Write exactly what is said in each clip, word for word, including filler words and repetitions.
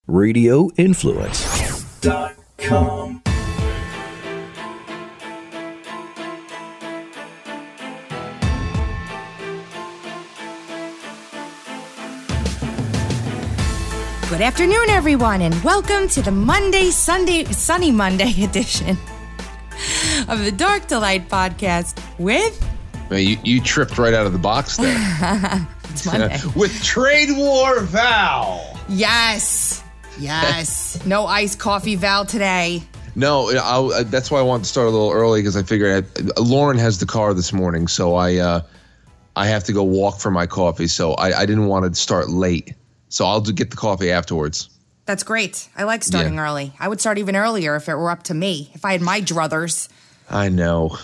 radio influence dot com. Good afternoon, everyone, and welcome to the Monday, Sunday, Sunny Monday edition of the Dark to Light podcast with... Man, you, you tripped right out of the box there. It's Monday. With Trade War Val. Yes. Yes. No iced coffee, Val, today. No, I, that's why I wanted to start a little early, because I figured I, Lauren has the car this morning, so I uh, I have to go walk for my coffee, so I, I didn't want to start late. So I'll get the coffee afterwards. That's great. I like starting yeah. early. I would start even earlier if it were up to me, if I had my druthers. I know.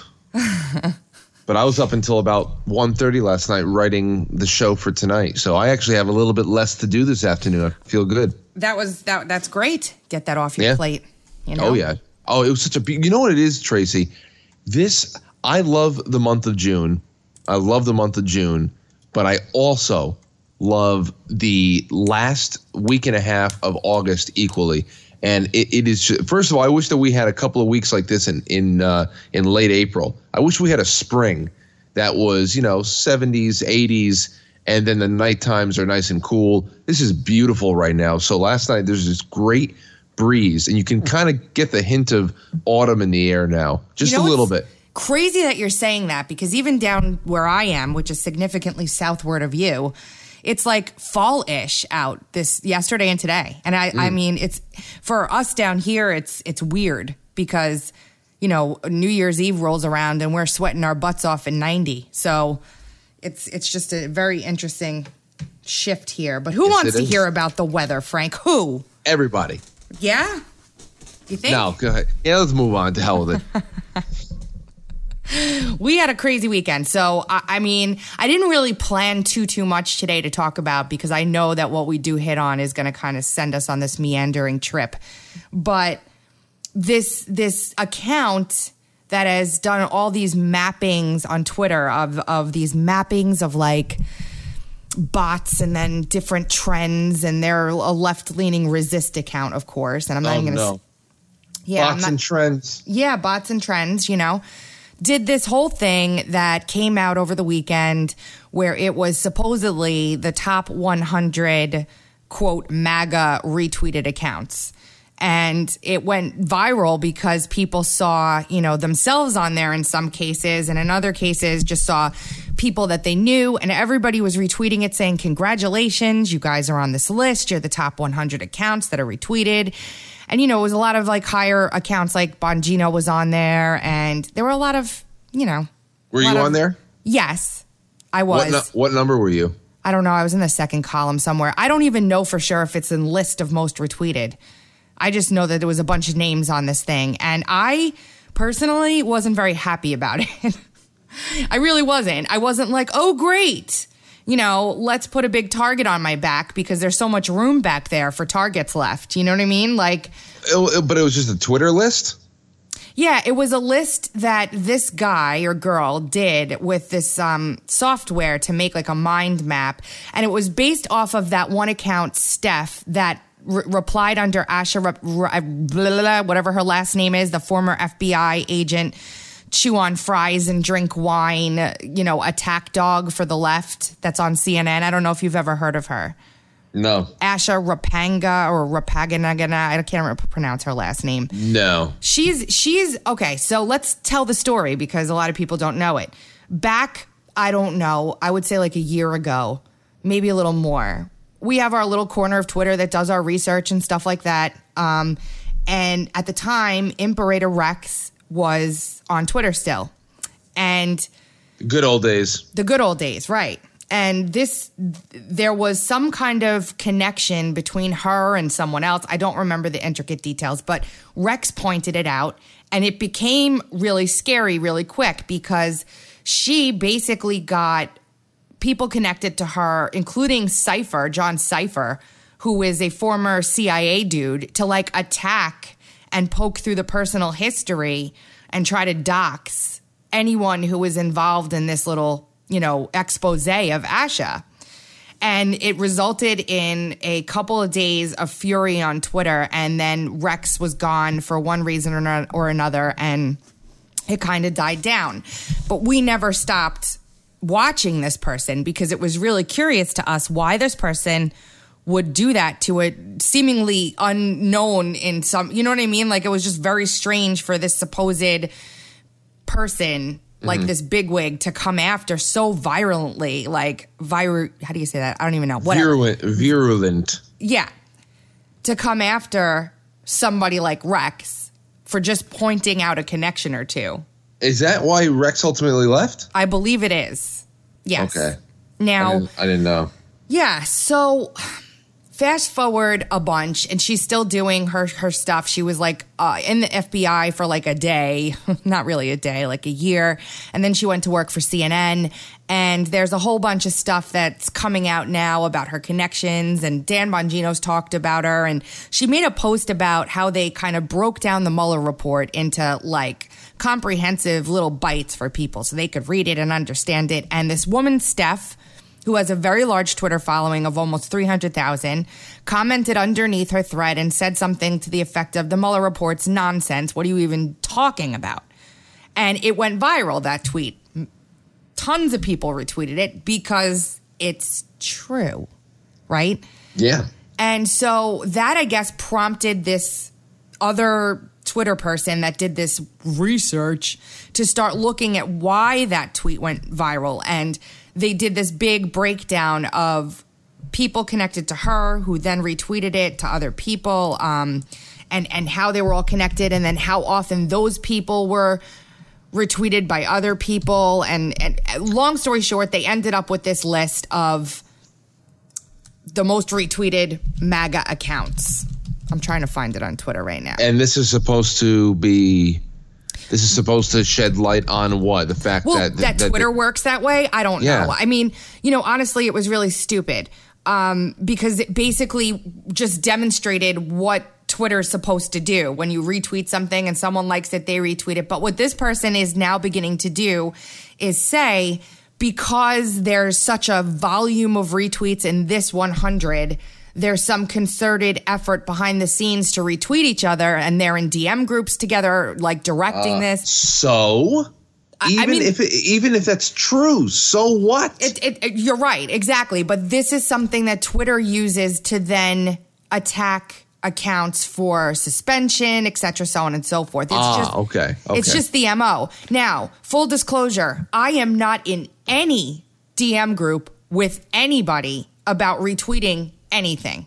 But I was up until about one thirty last night writing the show for tonight. So I actually have a little bit less to do this afternoon. I feel good. That was that. That's great. Get that off your yeah. plate. You know? Oh, yeah. Oh, it was such a – you know what it is, Tracy? This – I love the month of June. I love the month of June. But I also – love the last week and a half of August equally. And it, it is, first of all, I wish that we had a couple of weeks like this in in uh, in late April. I wish we had a spring that was, you know, seventies, eighties, and then the night times are nice and cool. This is beautiful right now. So last night there's this great breeze, and you can kind of get the hint of autumn in the air now, just you know a little bit. Crazy that you're saying that, because even down where I am, which is significantly southward of you, it's like fall-ish out this yesterday and today. And I, mm. I mean, it's for us down here, it's it's weird because, you know, New Year's Eve rolls around and we're sweating our butts off in ninety. So it's it's just a very interesting shift here. But who yes, wants to is. hear about the weather, Frank? Who? Everybody. Yeah? You think? No, go ahead. Yeah, let's move on. To hell with it. We had a crazy weekend. So, I, I mean, I didn't really plan too, too much today to talk about, because I know that what we do hit on is going to kind of send us on this meandering trip. But this this account that has done all these mappings on Twitter of, of these mappings of like bots and then different trends, and they're a left-leaning resist account, of course. And I'm not oh, even going to... No. Yeah, bots not, and trends. Yeah, bots and trends, you know. Did this whole thing that came out over the weekend where it was supposedly the top one hundred, quote, MAGA retweeted accounts. And it went viral because people saw, you know, themselves on there in some cases, and in other cases just saw people that they knew, and everybody was retweeting it saying, congratulations, you guys are on this list. You're the top one hundred accounts that are retweeted. And, you know, it was a lot of like higher accounts, like Bongino was on there, and there were a lot of, you know. Were you of, on there? Yes, I was. What, no, what number were you? I don't know. I was in the second column somewhere. I don't even know for sure if it's in list of most retweeted. I just know that there was a bunch of names on this thing. And I personally wasn't very happy about it. I really wasn't. I wasn't like, oh, great. You know, let's put a big target on my back because there's so much room back there for targets left. You know what I mean? Like, it, but it was just a Twitter list? Yeah, it was a list that this guy or girl did with this um, software to make like a mind map. And it was based off of that one account, Steph, that re- replied under Asha, Rep- blah, blah, blah, whatever her last name is, the former F B I agent, chew on fries and drink wine, you know, attack dog for the left that's on C N N. I don't know if you've ever heard of her. No. Asha Rapanga or Rapaganagana. I can't remember pronounce her last name. No. She's, she's, okay, so let's tell the story because a lot of people don't know it. Back, I don't know, I would say like a year ago, maybe a little more. We have our little corner of Twitter that does our research and stuff like that. Um, and at the time, Imperator Rex was on Twitter still. And good old days. The good old days, right. And this, there was some kind of connection between her and someone else. I don't remember the intricate details, but Rex pointed it out, and it became really scary really quick because she basically got people connected to her, including Cypher, John Cypher, who is a former C I A dude, to like attack and poke through the personal history and try to dox anyone who was involved in this little, you know, expose of Asha. And it resulted in a couple of days of fury on Twitter. And then Rex was gone for one reason or, not, or another. And it kind of died down. But we never stopped watching this person because it was really curious to us why this person would do that to a seemingly unknown in some, you know what I mean? Like, it was just very strange for this supposed person, like mm-hmm. this bigwig, to come after so virulently, like, viru- how do you say that? I don't even know. Whatever. Virulent. Virulent. Yeah. To come after somebody like Rex for just pointing out a connection or two. Is that why Rex ultimately left? I believe it is. Yes. Okay. Now. I didn't, I didn't know. Yeah. So fast forward a bunch, and she's still doing her, her stuff. She was like uh, in the F B I for like a day, not really a day, like a year. And then she went to work for C N N. And there's a whole bunch of stuff that's coming out now about her connections. And Dan Bongino's talked about her. And she made a post about how they kind of broke down the Mueller report into like comprehensive little bites for people so they could read it and understand it. And this woman, Steph, who has a very large Twitter following of almost three hundred thousand, commented underneath her thread and said something to the effect of, the Mueller report's nonsense. What are you even talking about? And it went viral, that tweet. Tons of people retweeted it because it's true, right? Yeah. And so that, I guess, prompted this other Twitter person that did this research to start looking at why that tweet went viral. And they did this big breakdown of people connected to her who then retweeted it to other people, um, and, and how they were all connected, and then how often those people were retweeted by other people. And, and long story short, they ended up with this list of the most retweeted MAGA accounts. I'm trying to find it on Twitter right now. And this is supposed to be... This is supposed to shed light on what? The fact well, that... that, that Twitter that, works that way? I don't yeah. know. I mean, you know, honestly, it was really stupid um, because it basically just demonstrated what Twitter's supposed to do. When you retweet something and someone likes it, they retweet it. But what this person is now beginning to do is say, because there's such a volume of retweets in this one hundred... there's some concerted effort behind the scenes to retweet each other, and they're in D M groups together, like directing uh, this. So, even I mean, if it, even if that's true, so what? It, it, it, you're right, exactly. But this is something that Twitter uses to then attack accounts for suspension, et cetera, so on and so forth. It's ah, just, okay, okay. It's just the M O. Now, full disclosure, I am not in any D M group with anybody about retweeting anything.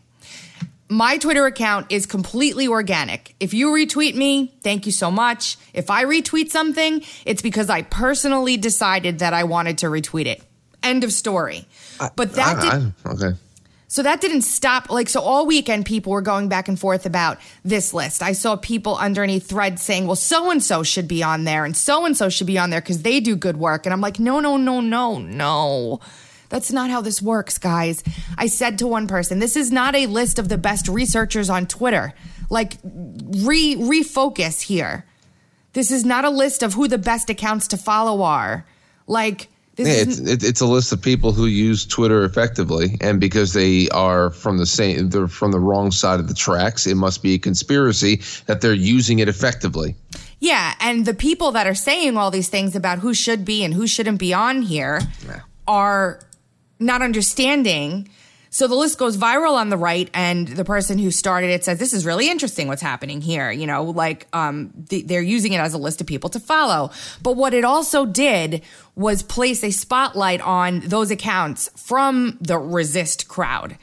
My Twitter account is completely organic. If you retweet me, thank you so much. If I retweet something, it's because I personally decided that I wanted to retweet it. End of story. But that I, did, I, okay. So that didn't stop. Like, so all weekend people were going back and forth about this list. I saw people underneath threads saying, well, so-and-so should be on there and so-and-so should be on there because they do good work. And I'm like, no, no, no, no, no. That's not how this works, guys. I said to one person, this is not a list of the best researchers on Twitter. Like, re refocus here. This is not a list of who the best accounts to follow are. Like, this yeah, is it's, it's a list of people who use Twitter effectively, and because they are from the same, they're from the wrong side of the tracks, it must be a conspiracy that they're using it effectively. Yeah, and the people that are saying all these things about who should be and who shouldn't be on here yeah. are not understanding. So the list goes viral on the right, and the person who started it says, this is really interesting what's happening here. You know, like um, the, they're using it as a list of people to follow. But what it also did was place a spotlight on those accounts from the resist crowd.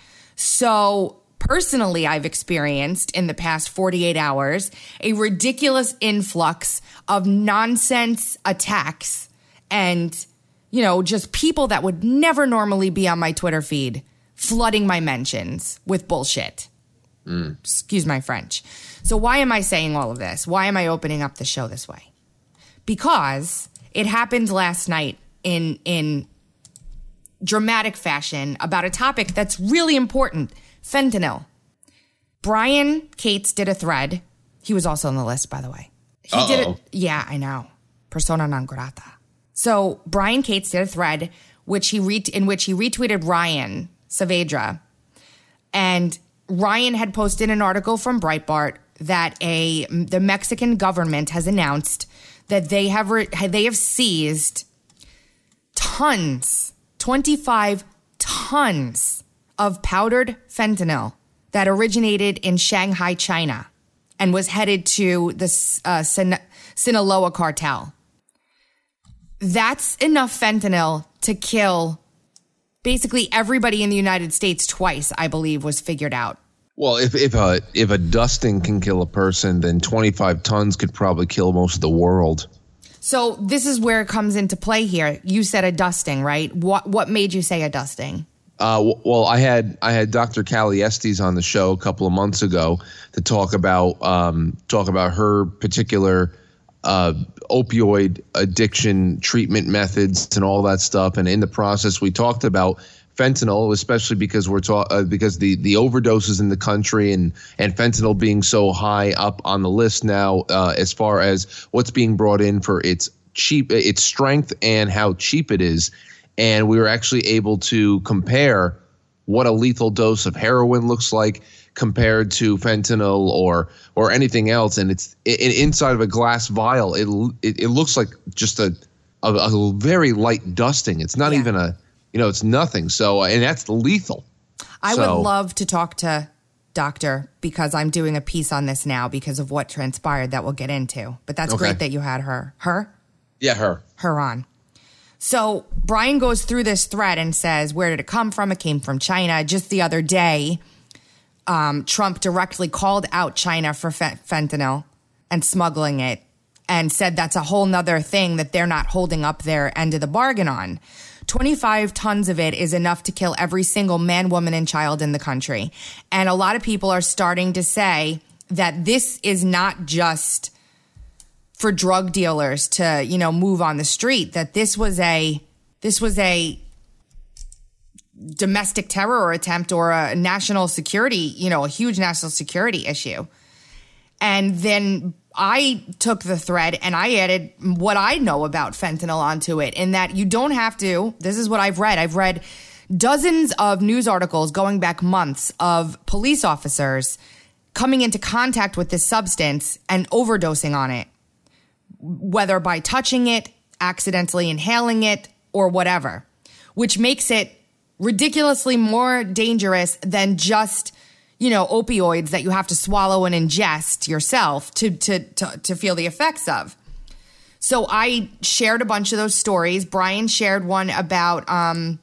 So personally, I've experienced in the past forty-eight hours a ridiculous influx of nonsense attacks and, you know, just people that would never normally be on my Twitter feed flooding my mentions with bullshit. Mm. Excuse my French. So why am I saying all of this? Why am I opening up the show this way? Because it happened last night in in dramatic fashion about a topic that's really important, fentanyl. Brian Cates did a thread. He was also on the list, by the way. He Uh-oh. did it. Yeah, I know. Persona non grata. So Brian Cates did a thread which he re- in which he retweeted Ryan Saavedra. And Ryan had posted an article from Breitbart that a the Mexican government has announced that they have re, they have seized tons, twenty-five tons of powdered fentanyl that originated in Shanghai, China, and was headed to the uh, Sin- Sinaloa cartel. That's enough fentanyl to kill basically everybody in the United States twice, I believe, was figured out. Well, if if a if a dusting can kill a person, then twenty-five tons could probably kill most of the world. So this is where it comes into play here. You said a dusting, right? What what made you say a dusting? Uh, well, I had I had Doctor Callie Estes on the show a couple of months ago to talk about um, talk about her particular uh, opioid addiction treatment methods and all that stuff. And in the process, we talked about fentanyl, especially because we're ta- uh, because the the overdoses in the country and and fentanyl being so high up on the list now, uh, as far as what's being brought in for its cheap, its strength and how cheap it is. And we were actually able to compare what a lethal dose of heroin looks like compared to fentanyl or or anything else. And it's it, inside of a glass vial. It it, it looks like just a, a a very light dusting. It's not yeah. even a you know it's nothing. So and that's lethal. I so, would love to talk to Doctor because I'm doing a piece on this now because of what transpired that we'll get into. But that's okay. great that you had her her Yeah, her her on. So Brian goes through this thread and says, where did it come from? It came from China. Just the other day, um, Trump directly called out China for fe- fentanyl and smuggling it and said that's a whole nother thing that they're not holding up their end of the bargain on. twenty-five tons of it is enough to kill every single man, woman, and child in the country. And a lot of people are starting to say that this is not just for drug dealers to, you know, move on the street, that this was a this was a domestic terror attempt or a national security, you know, a huge national security issue. And then I took the thread and I added what I know about fentanyl onto it, in that you don't have to. This is what I've read. I've read dozens of news articles going back months of police officers coming into contact with this substance and overdosing on it, whether by touching it, accidentally inhaling it, or whatever, which makes it ridiculously more dangerous than just, you know, opioids that you have to swallow and ingest yourself to to to, to feel the effects of. So I shared a bunch of those stories. Brian shared one about um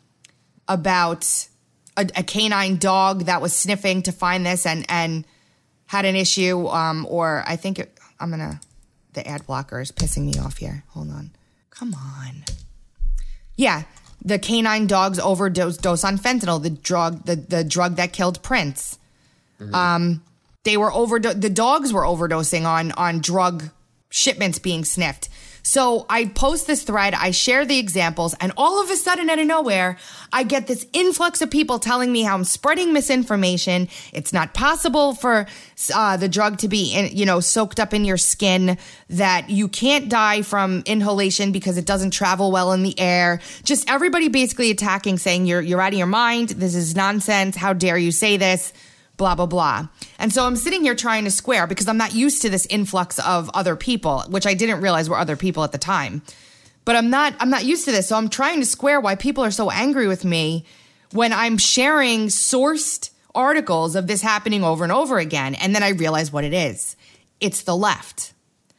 about a, a canine dog that was sniffing to find this and and had an issue. Um, or I think it, I'm gonna. The ad blocker is pissing me off here. Hold on. Come on. Yeah, the canine dogs overdose dose on fentanyl, the drug, the, the drug that killed Prince. Mm-hmm. Um, they were overdo- the dogs were overdosing on on drug shipments being sniffed. So I post this thread, I share the examples, and all of a sudden, out of nowhere, I get this influx of people telling me how I'm spreading misinformation. It's not possible for uh, the drug to be, in, you know, soaked up in your skin, that you can't die from inhalation because it doesn't travel well in the air. Just everybody basically attacking, saying you're you're out of your mind. This is nonsense. How dare you say this? Blah, blah, blah. And so I'm sitting here trying to square because I'm not used to this influx of other people, which I didn't realize were other people at the time. But I'm not I'm not used to this. So I'm trying to square why people are so angry with me when I'm sharing sourced articles of this happening over and over again. And then I realize what it is. It's the left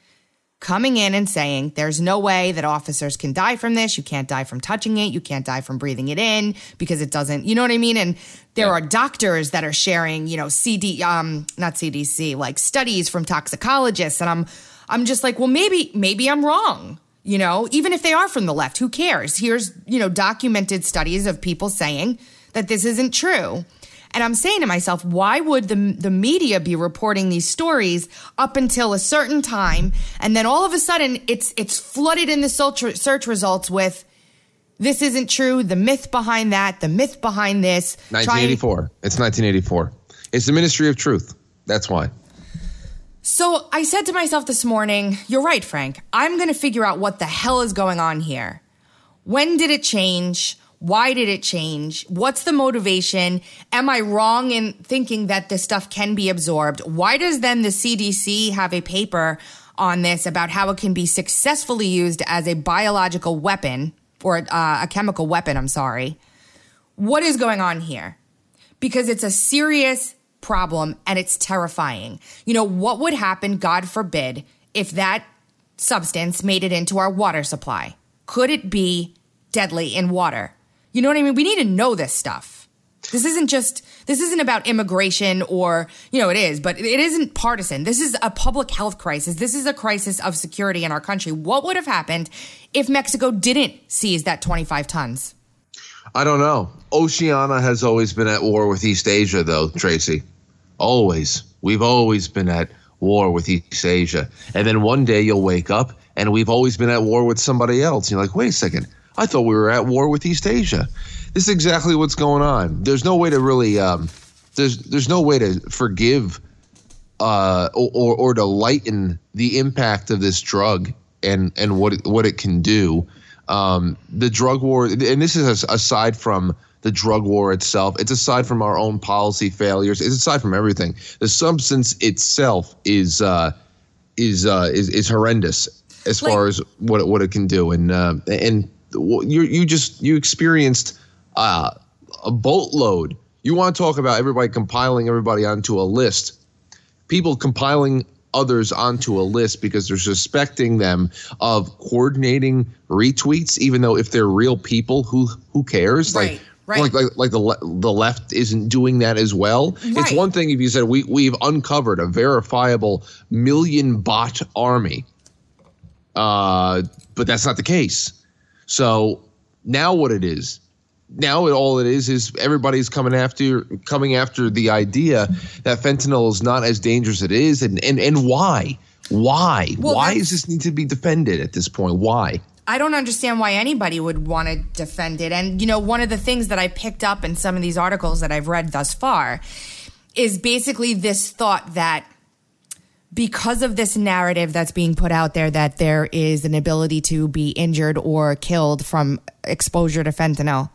coming in and saying there's no way that officers can die from this. You can't die from touching it. You can't die from breathing it in because it doesn't, you know what I mean? And there yeah. are doctors that are sharing, you know, C D, um, not C D C, like studies from toxicologists. And I'm, I'm just like, well, maybe, maybe I'm wrong. You know, even if they are from the left, who cares? Here's, you know, documented studies of people saying that this isn't true. And I'm saying to myself, why would the the media be reporting these stories up until a certain time, and then all of a sudden it's it's flooded in the search results with this isn't true, the myth behind that, the myth behind this. nineteen eighty-four. Trying- it's nineteen eighty-four. It's the Ministry of Truth. That's why. So I said to myself this morning, you're right, Frank. I'm going to figure out what the hell is going on here. When did it change? Why did it change? What's the motivation? Am I wrong in thinking that this stuff can be absorbed? Why does then the C D C have a paper on this about how it can be successfully used as a biological weapon or uh, a chemical weapon? I'm sorry. What is going on here? Because it's a serious problem and it's terrifying. You know, what would happen, God forbid, if that substance made it into our water supply? Could it be deadly in water? You know what I mean? We need to know this stuff. This isn't just, this isn't about immigration or, you know, it is, but it isn't partisan. This is a public health crisis. This is a crisis of security in our country. What would have happened if Mexico didn't seize that twenty-five tons? I don't know. Oceania has always been at war with East Asia, though, Tracy. Always. We've always been at war with East Asia. And then one day you'll wake up and we've always been at war with somebody else. You're like, wait a second. I thought we were at war with East Asia. This is exactly what's going on. There's no way to really um, there's there's no way to forgive uh, or, or or to lighten the impact of this drug and and what it, what it can do. Um, the drug war, and this is aside from the drug war itself. It's aside from our own policy failures. It's aside from everything. The substance itself is uh, is, uh, is is horrendous as like, far as what it, what it can do. And uh, and you you just you experienced uh, a boatload. You want to talk about everybody compiling everybody onto a list? People compiling others onto a list because they're suspecting them of coordinating retweets, even though if they're real people, who who cares? Right, like, right. like like like the le- the left isn't doing that as well. Right. It's one thing if you said we we've uncovered a verifiable million bot army, uh, but that's not the case. So now what it is. Now it, all it is is everybody's coming after coming after the idea that fentanyl is not as dangerous as it is, and and, and why? Why? Well, why does this need to be defended at this point? Why? I don't understand why anybody would want to defend it. And, you know, one of the things that I picked up in some of these articles that I've read thus far is basically this thought that because of this narrative that's being put out there that there is an ability to be injured or killed from exposure to fentanyl,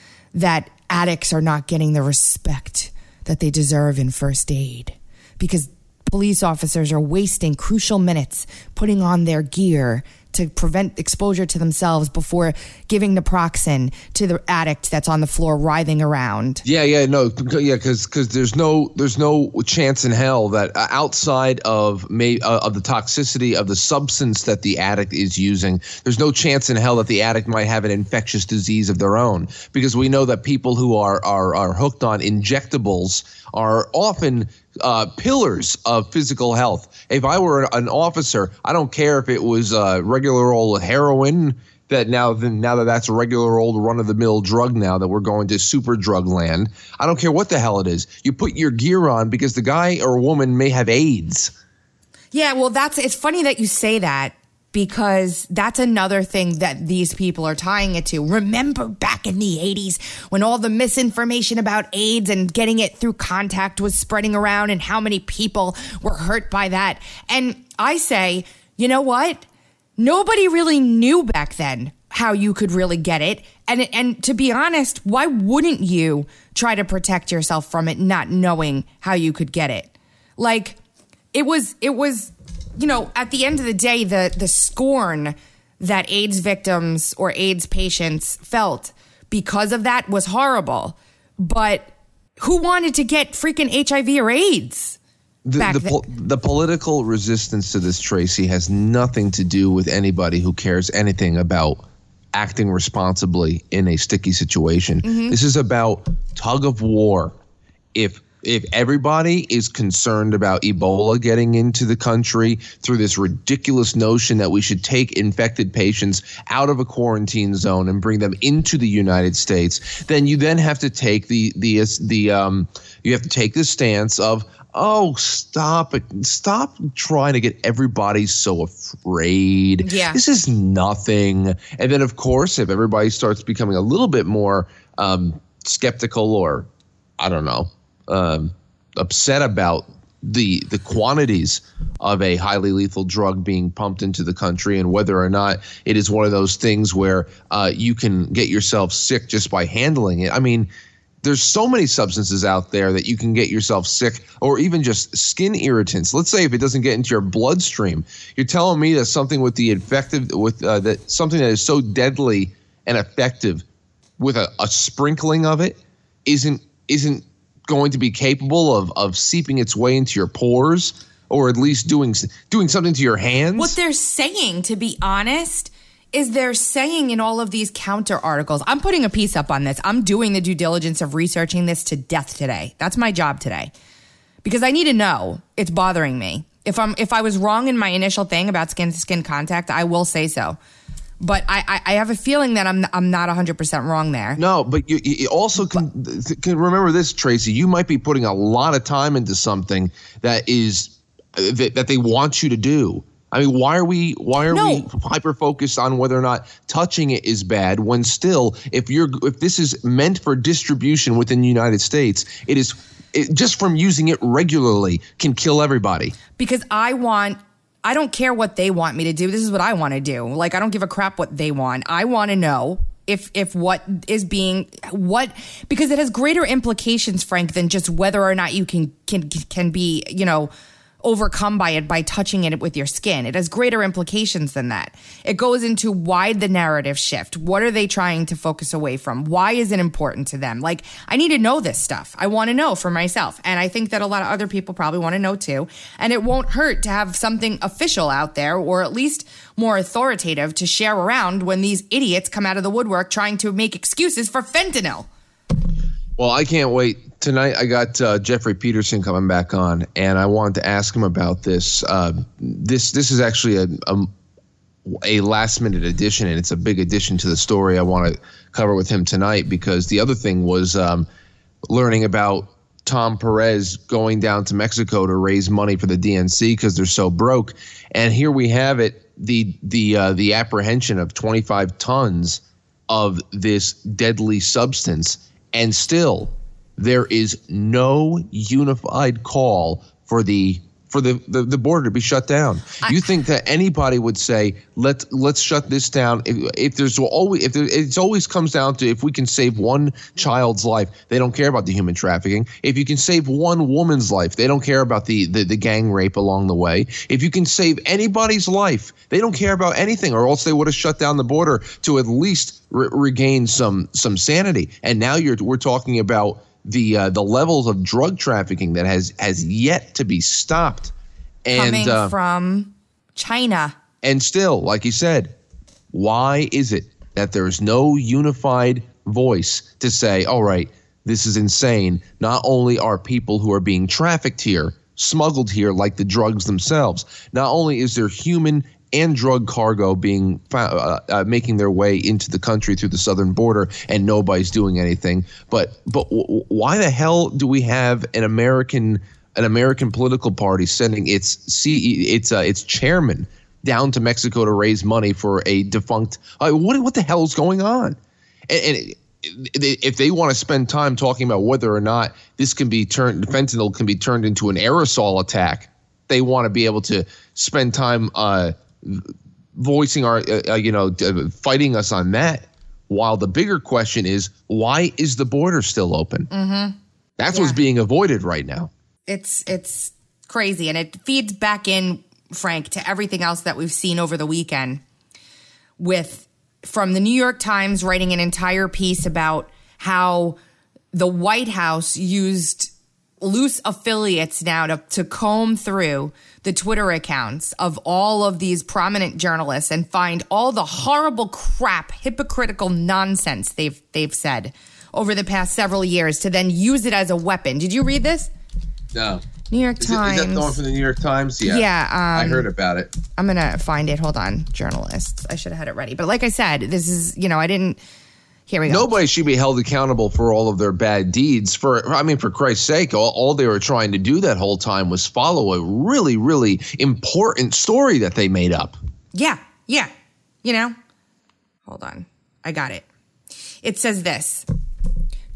that addicts are not getting the respect that they deserve in first aid because police officers are wasting crucial minutes putting on their gear to prevent exposure to themselves before giving naproxen to the addict that's on the floor writhing around. Yeah, yeah, no, yeah, because because there's no there's no chance in hell that uh, outside of may uh, of the toxicity of the substance that the addict is using, there's no chance in hell that the addict might have an infectious disease of their own, because we know that people who are are are hooked on injectables are often Uh, pillars of physical health. If I were an officer, I don't care if it was uh, regular old heroin. That now, now that that's a regular old run-of-the-mill drug. Now that we're going to super drug land, I don't care what the hell it is. You put your gear on because the guy or woman may have AIDS. Yeah, well, that's it's funny that you say that, because that's another thing that these people are tying it to. Remember back in the eighties when all the misinformation about AIDS and getting it through contact was spreading around and how many people were hurt by that? And I say, you know what? Nobody really knew back then how you could really get it. And, and to be honest, why wouldn't you try to protect yourself from it not knowing how you could get it? Like, it was, it was... You know, at the end of the day, the the scorn that AIDS victims or AIDS patients felt because of that was horrible. But who wanted to get freaking H I V or AIDS? The, back the, then? po- the political resistance to this, Tracy, has nothing to do with anybody who cares anything about acting responsibly in a sticky situation. Mm-hmm. This is about tug of war. If If everybody is concerned about Ebola getting into the country through this ridiculous notion that we should take infected patients out of a quarantine zone and bring them into the United States, then you then have to take the the the um you have to take the stance of, oh, stop it, stop trying to get everybody so afraid. Yeah. This is nothing. And then, of course, if everybody starts becoming a little bit more um, skeptical or, I don't know, Um, upset about the the quantities of a highly lethal drug being pumped into the country, and whether or not it is one of those things where uh, you can get yourself sick just by handling it. I mean, there's so many substances out there that you can get yourself sick, or even just skin irritants. Let's say if it doesn't get into your bloodstream, you're telling me that something with the effective, with uh, that something that is so deadly and effective, with a, a sprinkling of it, isn't isn't going to be capable of of seeping its way into your pores, or at least doing doing something to your hands? What they're saying, to be honest, is they're saying in all of these counter articles, I'm putting a piece up on this. I'm doing the due diligence of researching this to death today. That's my job today. Because I need to know. It's bothering me. If I'm if I was wrong in my initial thing about skin to skin contact, I will say so. But I, I, I have a feeling that I'm I'm not one hundred percent wrong there. No, but you, you also can, can remember this, Tracy. You might be putting a lot of time into something that is that, that they want you to do. I mean, why are we why are No. we hyper focused on whether or not touching it is bad, when still, if you're if this is meant for distribution within the United States, it is it, just from using it regularly can kill everybody. Because I want, I don't care what they want me to do. This is what I want to do. Like, I don't give a crap what they want. I want to know if if what is being, what, because it has greater implications, Frank, than just whether or not you can can can be, you know, overcome by it by touching it with your skin. It has greater implications than that. It goes into why the narrative shift. What are they trying to focus away from? Why is it important to them? Like, I need to know this stuff. I want to know for myself. And I think that a lot of other people probably want to know too. And it won't hurt to have something official out there, or at least more authoritative, to share around when these idiots come out of the woodwork trying to make excuses for fentanyl. Well, I can't wait. Tonight I got uh, Jeffrey Peterson coming back on, and I wanted to ask him about this. Uh, this this is actually a, a a last minute addition, and it's a big addition to the story I want to cover with him tonight, because the other thing was um, learning about Tom Perez going down to Mexico to raise money for the D N C because they're so broke. And here we have it, the the uh, the apprehension of twenty-five tons of this deadly substance. And still, there is no unified call for the for the, the, the border to be shut down. I, you think that anybody would say, let's let's shut this down? If, if there's always if there, it always comes down to, if we can save one child's life, they don't care about the human trafficking. If you can save one woman's life, they don't care about the the, the gang rape along the way. If you can save anybody's life, they don't care about anything, or else they would have shut down the border to at least re- regain some some sanity. And now you're we're talking about the uh, the levels of drug trafficking that has has yet to be stopped, and coming uh, from China. And still, like you said, why is it that there's no unified voice to say, all right, this is insane? Not only are people who are being trafficked here, smuggled here like the drugs themselves, not only is there human and drug cargo being uh, uh, making their way into the country through the southern border, and nobody's doing anything. But but w- why the hell do we have an American an American political party sending its C its uh, its chairman down to Mexico to raise money for a defunct? Uh, what what the hell is going on? And, and it, if they want to spend time talking about whether or not this can be turned, fentanyl can be turned into an aerosol attack, they want to be able to spend time uh, voicing our, uh, you know, uh, fighting us on that. While the bigger question is, why is the border still open? Mm-hmm. That's yeah. what's being avoided right now. It's it's crazy, and it feeds back in, Frank, to everything else that we've seen over the weekend, with from the New York Times writing an entire piece about how the White House used loose affiliates now to, to comb through the Twitter accounts of all of these prominent journalists and find all the horrible crap, hypocritical nonsense they've they've said over the past several years, to then use it as a weapon. Did you read this? No. New York is Times. It, is that going from the New York Times? Yeah. Yeah. Um, I heard about it. I'm going to find it. Hold on. Journalists. I should have had it ready. But like I said, this is, you know, I didn't. Here we go. Nobody should be held accountable for all of their bad deeds. For I mean, for Christ's sake, all, all they were trying to do that whole time was follow a really, really important story that they made up. Yeah. Yeah. You know, hold on. I got it. It says this.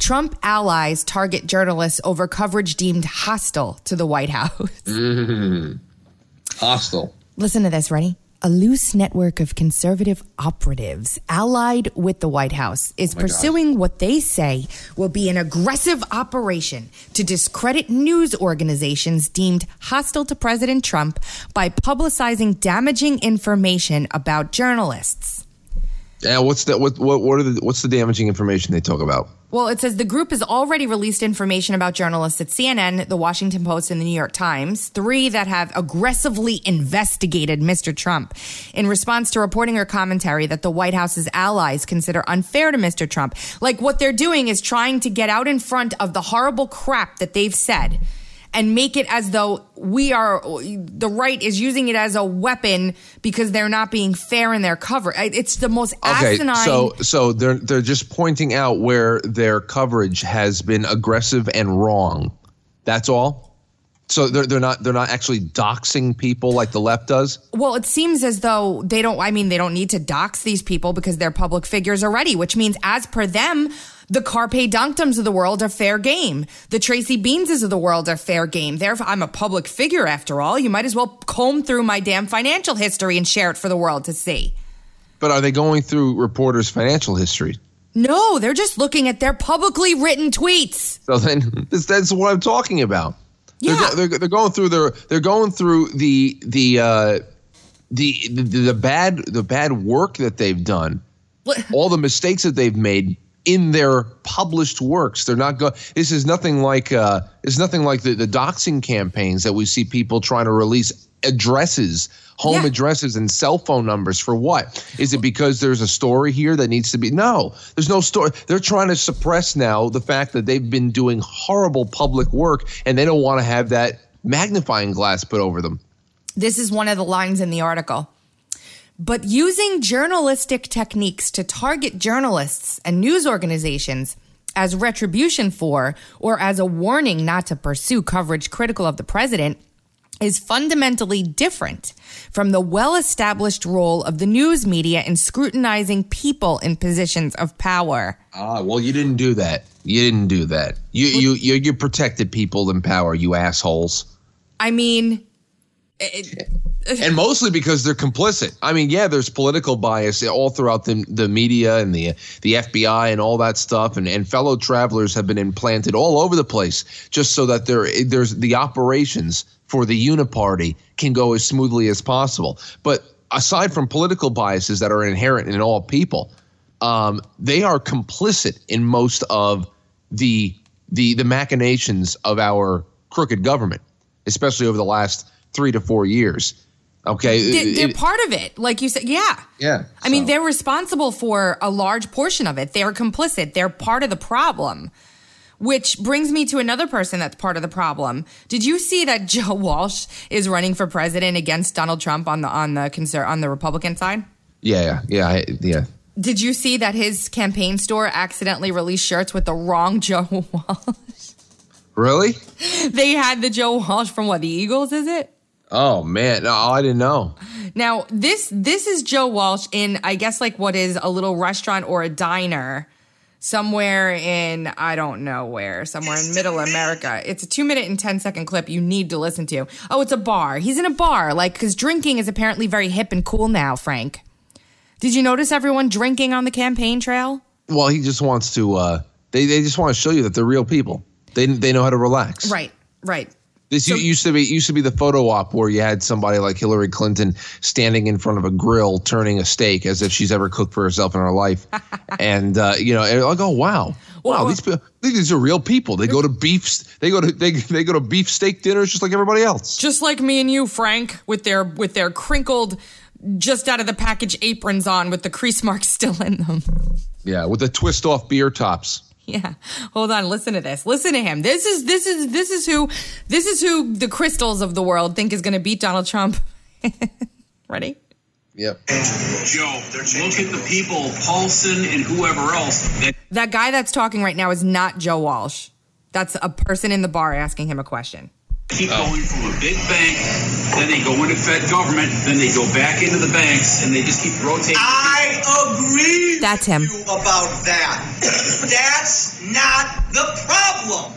Trump allies target journalists over coverage deemed hostile to the White House. Mm-hmm. Hostile. Listen to this. Ready? A loose network of conservative operatives allied with the White House is oh pursuing gosh. what they say will be an aggressive operation to discredit news organizations deemed hostile to President Trump by publicizing damaging information about journalists. Yeah, what's that? What what what are the what's the damaging information they talk about? Well, it says the group has already released information about journalists at C N N, The Washington Post, and The New York Times, three that have aggressively investigated Mister Trump in response to reporting or commentary that the White House's allies consider unfair to Mister Trump. Like, what they're doing is trying to get out in front of the horrible crap that they've said and make it as though we are, the right is using it as a weapon because they're not being fair in their cover. It's the most asinine. Okay, so so they're they're just pointing out where their coverage has been aggressive and wrong. That's all. So they're they're not they're not actually doxing people like the left does. Well, it seems as though they don't. I mean, they don't need to dox these people because they're public figures already. Which means, as per them, the Carpe Dunctums of the world are fair game. The Tracy Beanses of the world are fair game. Therefore, I'm a public figure after all. You might as well comb through my damn financial history and share it for the world to see. But are they going through reporters' financial history? No, they're just looking at their publicly written tweets. So then this, that's what I'm talking about. Yeah. They're, they're, they're going through their they're going through the the uh, the, the the bad the bad work that they've done, all the mistakes that they've made in their published works. They're not going. This is nothing like uh, it's nothing like the, the doxing campaigns that we see people trying to release addresses, home Yeah. addresses, and cell phone numbers for what? Is it because there's a story here that needs to be? No, there's no story. They're trying to suppress now the fact that they've been doing horrible public work and they don't want to have that magnifying glass put over them. This is one of the lines in the article. But using journalistic techniques to target journalists and news organizations as retribution for or as a warning not to pursue coverage critical of the president is fundamentally different from the well-established role of the news media in scrutinizing people in positions of power. Ah, well, you didn't do that. You didn't do that. You you you, you protected people in power, you assholes. I mean, it, And mostly because they're complicit. I mean, yeah, there's political bias all throughout the the media and the the F B I and all that stuff, and, and fellow travelers have been implanted all over the place just so that there there's the operations for the uniparty can go as smoothly as possible. But aside from political biases that are inherent in all people, um, they are complicit in most of the the the machinations of our crooked government, especially over the last three to four years. Okay. They, they're It- part of it. Like you said, yeah. Yeah. I mean, so- they're responsible for a large portion of it. They're complicit. They're part of the problem. Which brings me to another person that's part of the problem. Did you see that Joe Walsh is running for president against Donald Trump on the on the conser- on the Republican side? Yeah, yeah, I- yeah. Did you see that his campaign store accidentally released shirts with the wrong Joe Walsh? Really? They had the Joe Walsh from what, the Eagles, is it? Oh man, no, I didn't know. Now, this this is Joe Walsh in, I guess, like what is a little restaurant or a diner somewhere in, I don't know where, somewhere in middle America. It's a two minute and ten second clip you need to listen to. Oh, it's a bar. He's in a bar, like, because drinking is apparently very hip and cool now, Frank. Did you notice everyone drinking on the campaign trail? Well, he just wants to. Uh, they they just want to show you that they're real people. They they know how to relax. Right, right. This So- used to be used to be the photo op where you had somebody like Hillary Clinton standing in front of a grill turning a steak as if she's ever cooked for herself in her life, and uh, you know, and I go, wow, wow, Well, these people, these are real people. They go to beef, they go to they they go to beef steak dinners just like everybody else. Just like me and you, Frank, with their with their crinkled, just out of the package aprons on with the crease marks still in them. Yeah, with the twist off beer tops. Yeah. Hold on. Listen to this. Listen to him. This is this is this is who this is who the crystals of the world think is going to beat Donald Trump. Ready? Yep. Joe, look at the people, Paulson and whoever else. That That guy that's talking right now is not Joe Walsh. That's a person in the bar asking him a question. keep going from a big bank, then they go into Fed government, then they go back into the banks, and they just keep rotating. I agree That's with him. you about that. That's not the problem.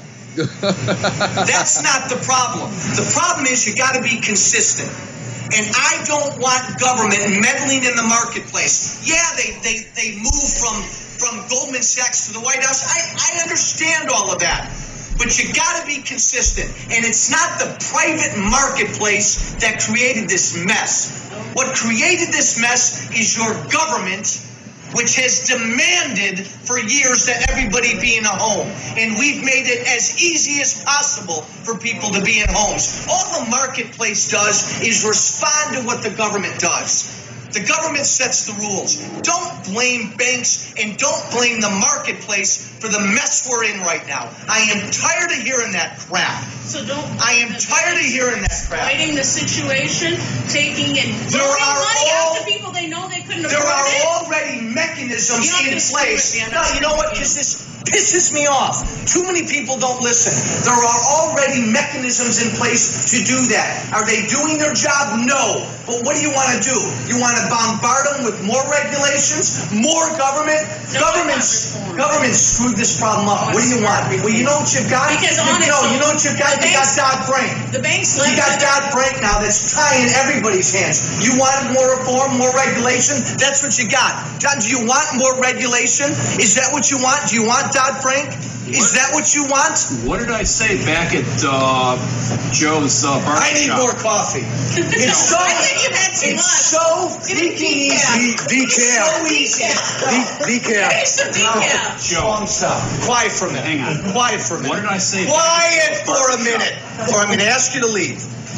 That's not the problem. The problem is you got to be consistent. And I don't want government meddling in the marketplace. Yeah, they they, they move from, from Goldman Sachs to the White House. I, I understand all of that. But you got to be consistent. And it's not the private marketplace that created this mess. What created this mess is your government, which has demanded for years that everybody be in a home. And we've made it as easy as possible for people to be in homes. All the marketplace does is respond to what the government does. The government sets the rules. Don't blame banks and don't blame the marketplace for the mess we're in right now. I am tired of hearing that crap. So don't. I am tired of hearing that crap. Fighting the situation, taking and There throwing are money all- after people they know they couldn't There afford are it. already mechanisms You're not in gonna place. screw it, man. No, you know what? Because this pisses me off. Too many people don't listen. There are already mechanisms in place to do that. Are they doing their job? No. But what do you want to do? You want to bombard them with more regulations, more government? No, Government's not reform. government screwed this problem up. What do you want? Well, you know what you've got? Because you, honestly, know, you know what you've got? the You got banks- Dodd-Frank. The banks You left. got it- Dodd-Frank now that's tying everybody's hands. You wanted more reform, more regulation? That's what you got. John, do you want more regulation? Is that what you want? Do you want Dodd-Frank? Is that what you want? What did I say back at uh, Joe's uh, barber I need shop? more coffee. It's so, I think you had too it's much. so Give me freaking decaf. easy. Decaf. So easy. Decaf. Here's some decaf. Joe. Long stop. Quiet for a minute. Hang on. Quiet for a minute. What did I say? Quiet for a minute, or I'm going to ask you to leave.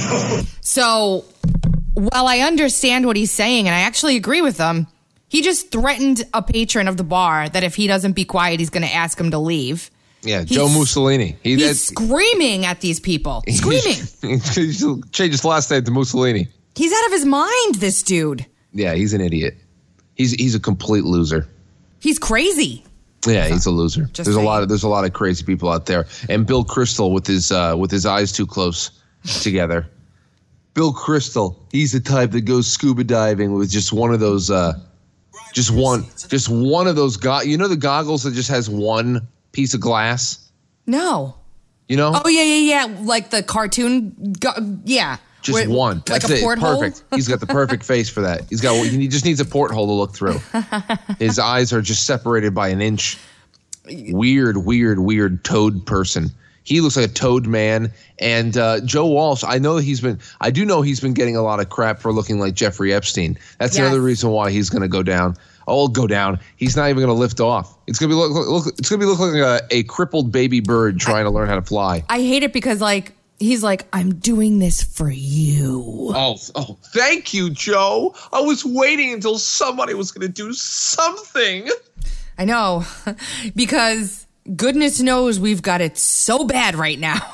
So, while I understand what he's saying, and I actually agree with him, he just threatened a patron of the bar that if he doesn't be quiet, he's going to ask him to leave. Yeah, He's- Joe Mussolini. He, He's that's- screaming at these people. Screaming. he should change his last name to Mussolini. He's out of his mind, this dude. Yeah, he's an idiot. He's he's a complete loser. He's crazy. Yeah, he's a loser. Just there's saying. a lot of there's a lot of crazy people out there. And Bill Kristol with his uh, with his eyes too close together. Bill Kristol, he's the type that goes scuba diving with just one of those uh, just one just one of those go- you know the goggles that just has one piece of glass? No. You know? Oh, yeah, yeah, yeah. Like the cartoon. Go- yeah. Just Where- one. Like That's a it. porthole? Perfect. He's got the perfect face for that. He's got. He just needs a porthole to look through. His eyes are just separated by an inch. Weird, weird, weird toad person. He looks like a toad man. And uh, Joe Walsh, I know he's been. I do know he's been getting a lot of crap for looking like Jeffrey Epstein. That's Yes. another reason why he's going to go down. Oh, go down. He's not even going to lift off. It's going to be look. look it's going to be look like a, a crippled baby bird trying to learn how to fly. I hate it because, like, he's like, I'm doing this for you. Oh, oh, thank you, Joe. I was waiting until somebody was going to do something. I know. Because goodness knows we've got it so bad right now.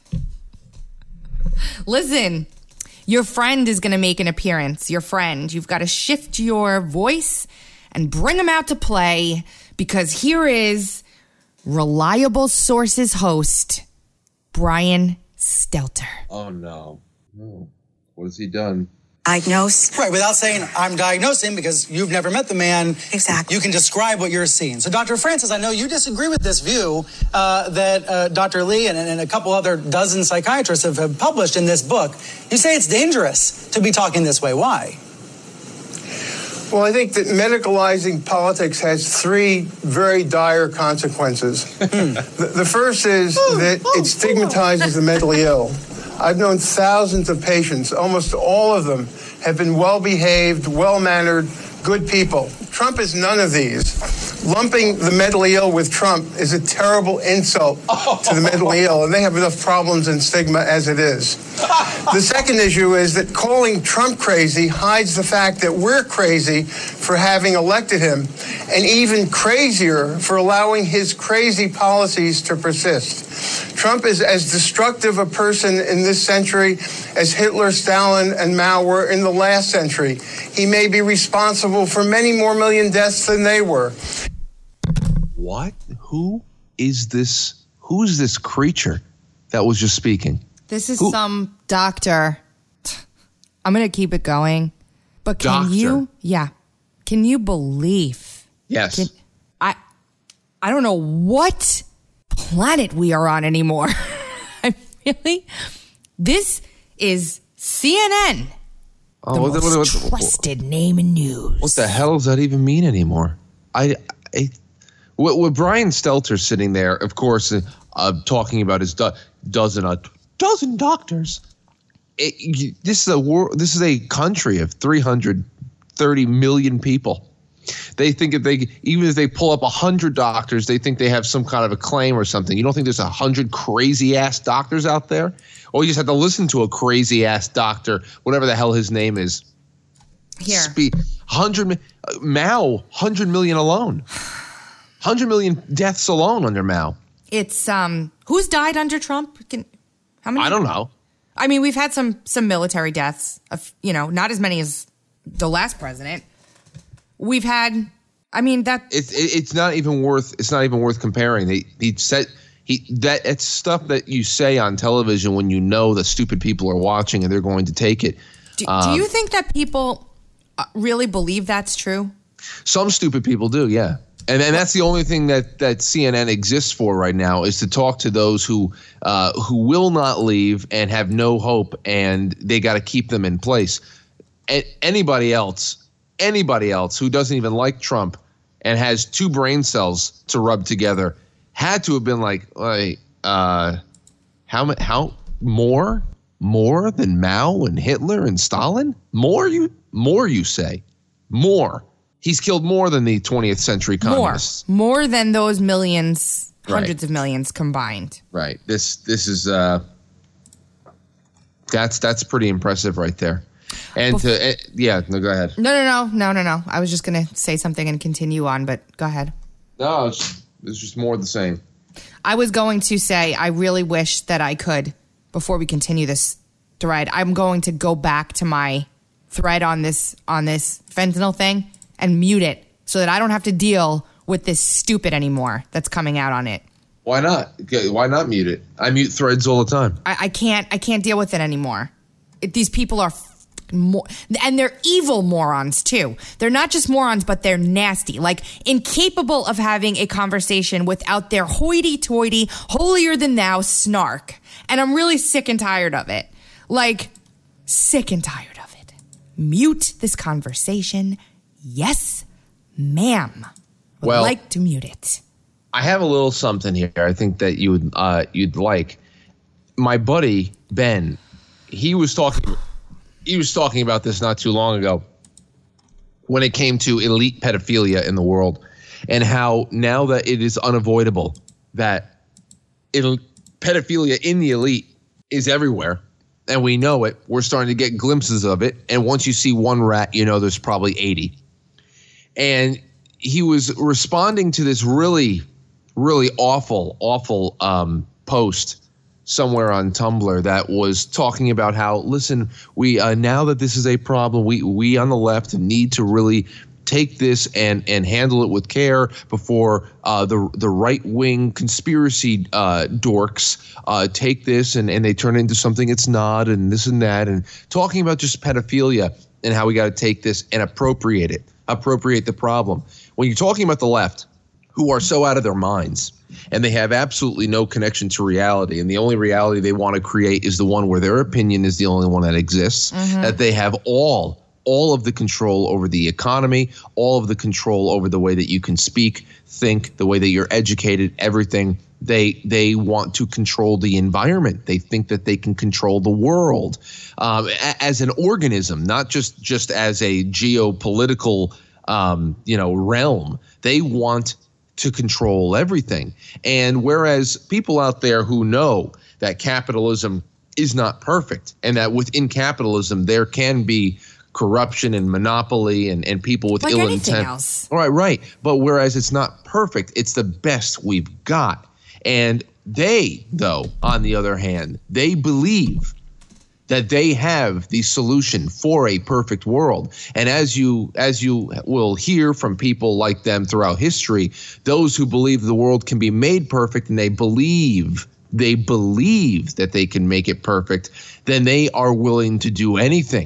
Listen, your friend is going to make an appearance. Your friend. You've got to shift your voice and bring him out to play because here is Reliable Sources host, Brian Stelter. Oh, no. no. What has he done? Diagnose. Right, without saying I'm diagnosing because you've never met the man. Exactly. You can describe what you're seeing. So, Doctor Francis, I know you disagree with this view uh, that uh, Doctor Lee and, and a couple other dozen psychiatrists have, have published in this book. You say it's dangerous to be talking this way. Why? Well, I think that medicalizing politics has three very dire consequences. the, the first is that it stigmatizes the mentally ill. I've known thousands of patients. Almost all of them have been well-behaved, well-mannered, good people. Trump is none of these. Lumping the mentally ill with Trump is a terrible insult to the mentally ill, and they have enough problems and stigma as it is. The second issue is that calling Trump crazy hides the fact that we're crazy for having elected him, and even crazier for allowing his crazy policies to persist. Trump is as destructive a person in this century as Hitler, Stalin, and Mao were in the last century. He may be responsible for many more million deaths than they were. What? Who is this? Who is this creature that was just speaking? This is Who? some doctor. I'm going to keep it going. But can Doctor. you, yeah, Can you believe? Yes. Can, I I don't know what planet we are on anymore. I really, this is C N N, Oh, the what, most what, what, what, trusted name in news. what the hell does that even mean anymore? I, I with, with Brian Stelter sitting there, of course, uh, uh, talking about his do- dozen a dozen doctors. It, you, this is a war. This is a country of three hundred thirty million people. They think if they, even if they pull up one hundred doctors, they think they have some kind of a claim or something. You don't think there's one hundred crazy-ass doctors out there? Or you just have to listen to a crazy-ass doctor, whatever the hell his name is. Here. Spe- one hundred, uh, Mao, one hundred million alone. one hundred million deaths alone under Mao. It's, um, who's died under Trump? Can, how many? I don't know. I mean, we've had some some military deaths, of, you know, not as many as the last president. We've had, I mean, that It's it, it's not even worth. It's not even worth comparing. He he said he that it's stuff that you say on television when you know that stupid people are watching and they're going to take it. do, Um, do you think that people uh, really believe that's true? Some stupid people do, yeah. And and that's the only thing that, that C N N exists for right now, is to talk to those who uh, who will not leave and have no hope, and they got to keep them in place. And anybody else, anybody else who doesn't even like Trump and has two brain cells to rub together had to have been like, wait, uh, how mu- how more more than Mao and Hitler and Stalin? More you more you say more. He's killed more than the twentieth century More. communists. More than those millions, hundreds Right. of millions combined. Right. This this is uh that's that's pretty impressive right there. And to uh, yeah, no, go ahead. No, no, no, no, no, no. I was just going to say something and continue on, but go ahead. No, it's, it's just more of the same. I was going to say, I really wish that I could, before we continue this thread, I'm going to go back to my thread on this on this fentanyl thing and mute it so that I don't have to deal with this stupid anymore that's coming out on it. Why not? Okay, why not mute it? I mute threads all the time. I, I can't. I can't deal with it anymore. It, these people are, f- more, and they're evil morons too. They're not just morons, but they're nasty. Like incapable of having a conversation without their hoity-toity, holier than thou snark. And I'm really sick and tired of it. Like sick and tired of it. Mute this conversation. Yes, ma'am. Would Well- like to mute it. I have a little something here I think that you would uh, you'd like. My buddy Ben, he was talking he was talking about this not too long ago when it came to elite pedophilia in the world, and how now that it is unavoidable that el- pedophilia in the elite is everywhere, and we know it. We're starting to get glimpses of it, and once you see one rat, you know there's probably eighty. And he was responding to this really really awful, awful um, post somewhere on Tumblr that was talking about how, listen, we uh, now that this is a problem, we we on the left need to really take this and and handle it with care before uh, the the right wing conspiracy uh, dorks uh, take this and, and they turn it into something it's not, and this and that, and talking about just pedophilia and how we got to take this and appropriate it, appropriate the problem. When you're talking about the left, who are so out of their minds and they have absolutely no connection to reality, and the only reality they want to create is the one where their opinion is the only one that exists, mm-hmm. that they have all all of the control over the economy, all of the control over the way that you can speak, think, the way that you're educated, everything. They they want to control the environment. They think that they can control the world um, a, as an organism, not just just as a geopolitical um, you know realm. They want to control everything. And whereas people out there who know that capitalism is not perfect and that within capitalism there can be corruption and monopoly and, and people with like ill anything intent. Else. All right, right. But whereas it's not perfect, it's the best we've got. And they, though, on the other hand, they believe that they have the solution for a perfect world. And as you as you will hear from people like them throughout history, those who believe the world can be made perfect and they believe they believe that they can make it perfect, then they are willing to do anything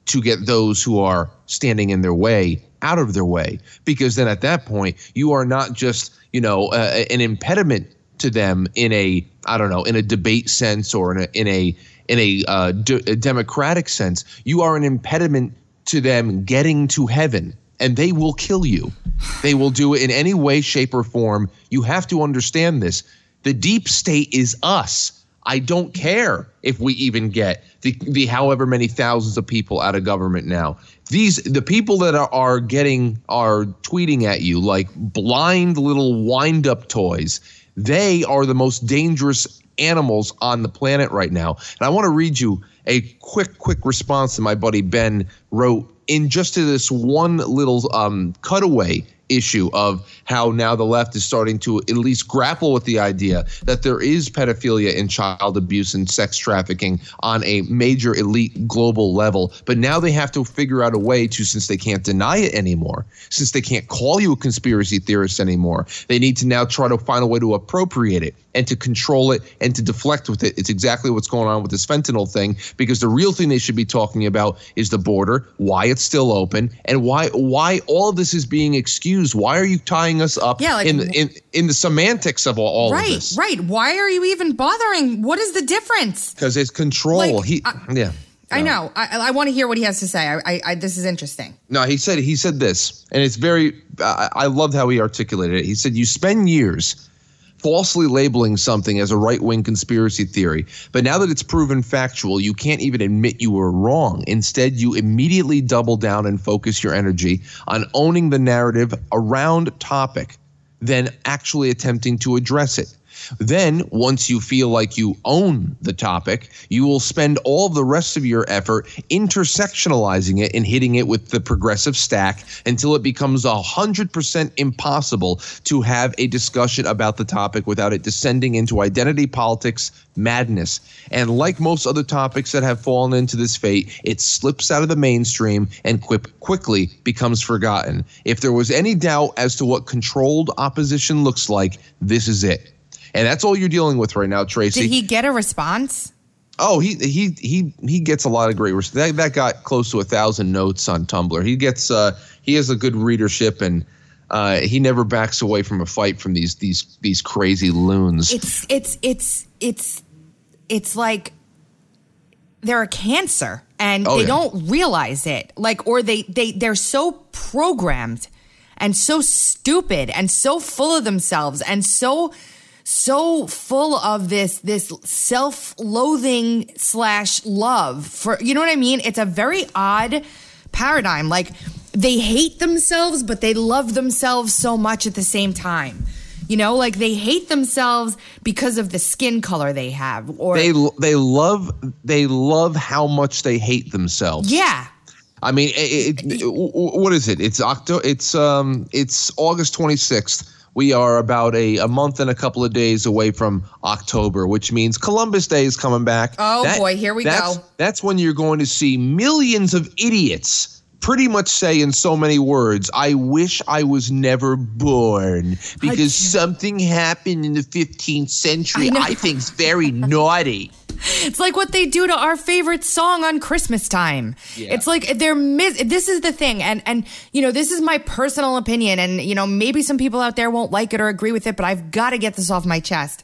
to get those who are standing in their way out of their way. Because then at that point, you are not just, you know, uh, an impediment to them in a, I don't know, in a debate sense or in a in a in a, uh, d- a democratic sense. You are an impediment to them getting to heaven, and they will kill you. They will do it in any way, shape, or form. You have to understand this. The deep state is us. I don't care if we even get the, the however many thousands of people out of government now. These the people that are, are getting are tweeting at you like blind little wind-up toys. They are the most dangerous animals on the planet right now. And I want to read you a quick, quick response that my buddy Ben wrote in just to this one little um, cutaway issue of how now the left is starting to at least grapple with the idea that there is pedophilia and child abuse and sex trafficking on a major elite global level. But now they have to figure out a way to, since they can't deny it anymore, since they can't call you a conspiracy theorist anymore, they need to now try to find a way to appropriate it and to control it and to deflect with it. It's exactly what's going on with this fentanyl thing, because the real thing they should be talking about is the border, why it's still open, and why why all of this is being excused. Why are you tying us up yeah, like, in, in in the semantics of all, all right, of this? Right, right. Why are you even bothering? What is the difference? Because it's control. Like, he, I, yeah. I no. know. I, I want to hear what he has to say. I, I, I, this is interesting. No, he said he said this, and it's very. I, I loved how he articulated it. He said, "You spend years falsely labeling something as a right-wing conspiracy theory, but now that it's proven factual, you can't even admit you were wrong. Instead, you immediately double down and focus your energy on owning the narrative around topic, then actually attempting to address it. Then, once you feel like you own the topic, you will spend all the rest of your effort intersectionalizing it and hitting it with the progressive stack until it becomes one hundred percent impossible to have a discussion about the topic without it descending into identity politics madness. And like most other topics that have fallen into this fate, it slips out of the mainstream and quick, quickly becomes forgotten. If there was any doubt as to what controlled opposition looks like, this is it." And that's all you're dealing with right now, Tracy. Did he get a response? Oh, he he he he gets a lot of great response. That, that got close to a thousand notes on Tumblr. He gets uh, he has a good readership, and uh, he never backs away from a fight from these these these crazy loons. It's it's it's it's it's like they're a cancer, and oh, they yeah. don't realize it. Like, or they they they're so programmed and so stupid and so full of themselves and so. so full of this this self-loathing slash love for, you know what I mean? It's a very odd paradigm. Like, they hate themselves, but they love themselves so much at the same time. You know, like they hate themselves because of the skin color they have, or they they love they love how much they hate themselves. Yeah. I mean, it, it, it, what is it? It's Octo. It's um. It's August twenty-sixth. We are about a, a month and a couple of days away from October, which means Columbus Day is coming back. Oh, that, boy, here we that's, go. That's when you're going to see millions of idiots pretty much say in so many words, "I wish I was never born because something happened in the fifteenth century I, I think's very naughty." It's like what they do to our favorite song on Christmas time. Yeah. It's like they're mis- this is the thing. And, and, you know, this is my personal opinion. And, you know, maybe some people out there won't like it or agree with it, but I've got to get this off my chest.